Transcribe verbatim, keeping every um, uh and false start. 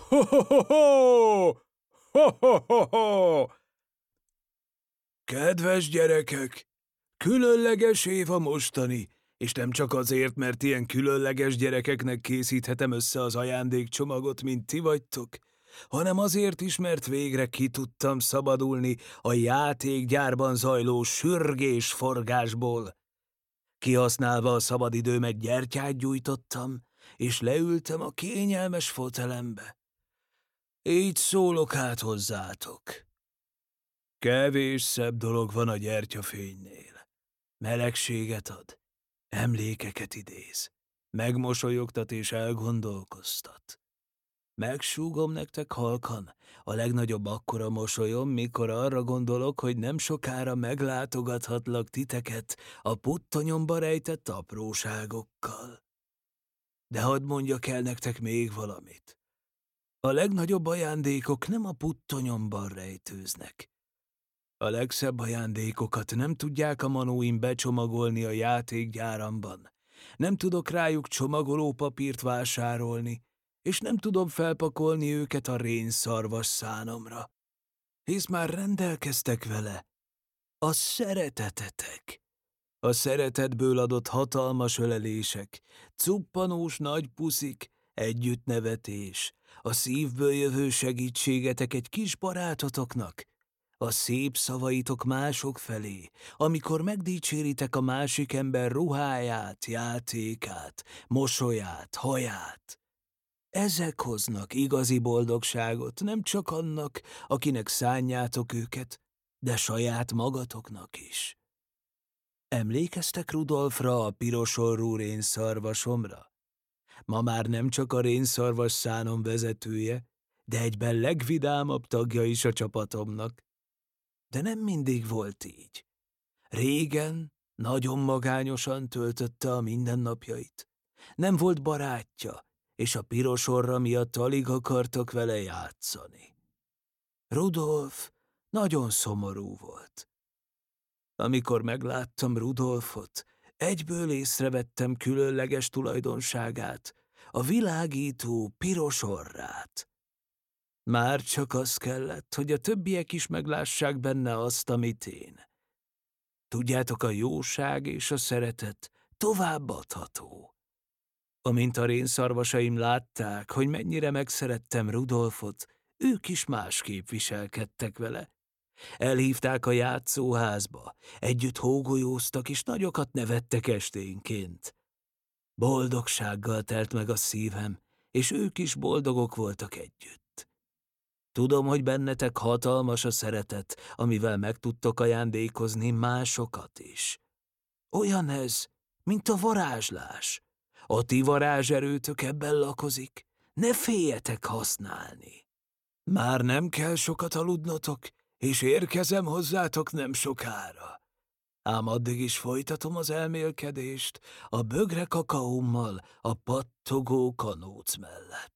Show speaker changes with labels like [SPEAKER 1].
[SPEAKER 1] Ho-ho-ho-ho! Ho-ho-ho-ho! Kedves gyerekek, különleges év a mostani, és nem csak azért, mert ilyen különleges gyerekeknek készíthetem össze az ajándékcsomagot, mint ti vagytok, hanem azért is, mert végre ki tudtam szabadulni a játékgyárban zajló sürgés-forgásból. Kihasználva a szabadidőmet gyertyát gyújtottam, és leültem a kényelmes fotelembe. Így szólok át hozzátok. Kevés szebb dolog van a gyertyafénynél. Melegséget ad, emlékeket idéz, megmosolyogtat és elgondolkoztat. Megsúgom nektek halkan, a legnagyobb akkora mosolyom, mikor arra gondolok, hogy nem sokára meglátogathatlak titeket a puttonyomba rejtett apróságokkal. De hadd mondjak el nektek még valamit. A legnagyobb ajándékok nem a puttonyomban rejtőznek. A legszebb ajándékokat nem tudják a manóim becsomagolni a játékgyáramban. Nem tudok rájuk csomagolópapírt vásárolni, és nem tudom felpakolni őket a rénszarvas szánomra. Hisz már rendelkeztek vele. A szeretetetek. A szeretetből adott hatalmas ölelések, cuppanós nagy puszik, együttnevetés, a szívből jövő segítségetek egy kis barátotoknak, a szép szavaitok mások felé, amikor megdicséritek a másik ember ruháját, játékát, mosolyát, haját. Ezek hoznak igazi boldogságot nem csak annak, akinek szánjátok őket, de saját magatoknak is. Emlékeztek Rudolfra, a piros orrú rénszarvasomra? Ma már nem csak a rénszarvas szánom vezetője, de egyben legvidámabb tagja is a csapatomnak. De nem mindig volt így. Régen nagyon magányosan töltötte a mindennapjait. Nem volt barátja, és a piros orra miatt alig akartak vele játszani. Rudolf nagyon szomorú volt. Amikor megláttam Rudolfot, egyből észrevettem különleges tulajdonságát, a világító piros orrát. Már csak az kellett, hogy a többiek is meglássák benne azt, amit én. Tudjátok, a jóság és a szeretet továbbadható. Amint a rénszarvasaim látták, hogy mennyire megszerettem Rudolfot, ők is másképp viselkedtek vele. Elhívták a játszóházba, együtt hógolyóztak és nagyokat nevettek esténként. Boldogsággal telt meg a szívem, és ők is boldogok voltak együtt. Tudom, hogy bennetek hatalmas a szeretet, amivel meg tudtok ajándékozni másokat is. Olyan ez, mint a varázslás. A ti varázserőtök ebben lakozik, ne féljetek használni. Már nem kell sokat aludnotok, és érkezem hozzátok nem sokára. Ám addig is folytatom az elmélkedést a bögre kakaómmal a pattogó kanóc mellett.